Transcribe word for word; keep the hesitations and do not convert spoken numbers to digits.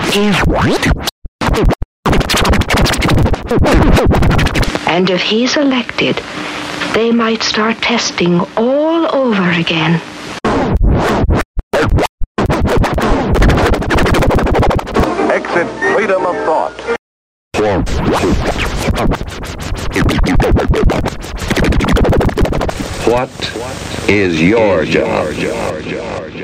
And if he's elected, they might start testing all over again. Exit freedom of thought. What is your job?